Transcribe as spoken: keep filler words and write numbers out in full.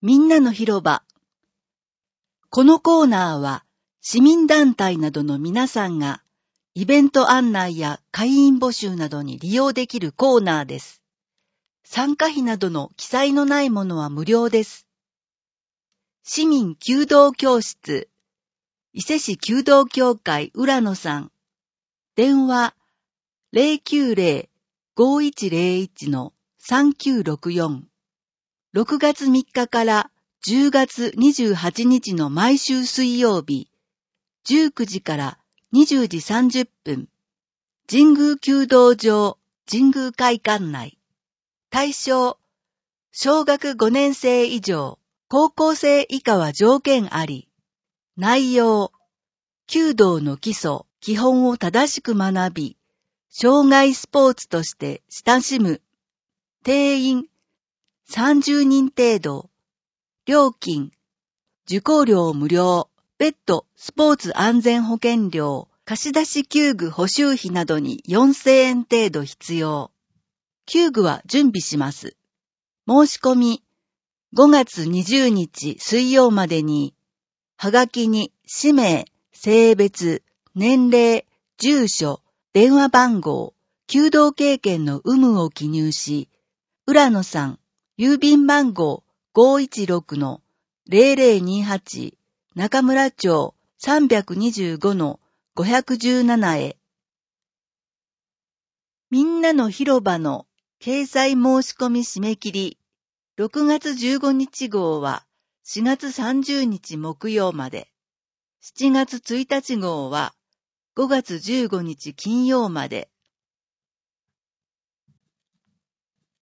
みんなの広場。このコーナーは市民団体などの皆さんがイベント案内や会員募集などに利用できるコーナーです。参加費などの記載のないものは無料です。市民弓道教室、伊勢市弓道協会浦野さん。電話 ゼロきゅうゼロ ごいちゼロいち さんきゅうろくよん。ろくがつみっかからじゅうがつにじゅうはちにちの毎週水曜日、じゅうくじからにじゅうじさんじゅっぷん、神宮弓道場神宮会館内。対象、小学ごねん生以上、高校生以下は条件あり。内容、弓道の基礎、基本を正しく学び、障害スポーツとして親しむ。定員、さんじゅうにん程度。料金、受講料無料、別途スポーツ安全保険料、貸し出し弓具補修費などによんせんえん程度必要。弓具は準備します。申し込み、ごがつにじゅうにち水曜までに、はがきに氏名、性別、年齢、住所、電話番号、弓道経験の有無を記入し、浦野さん、郵便番号 ごいちろくのゼロゼロにはち 中村町 さんびゃくにじゅうごのごひゃくじゅうなな へ。みんなの広場の掲載申し込み締め切り、ろくがつじゅうごにち号はしがつさんじゅうにち木曜まで、しちがつついたち号はごがつじゅうごにち金曜まで、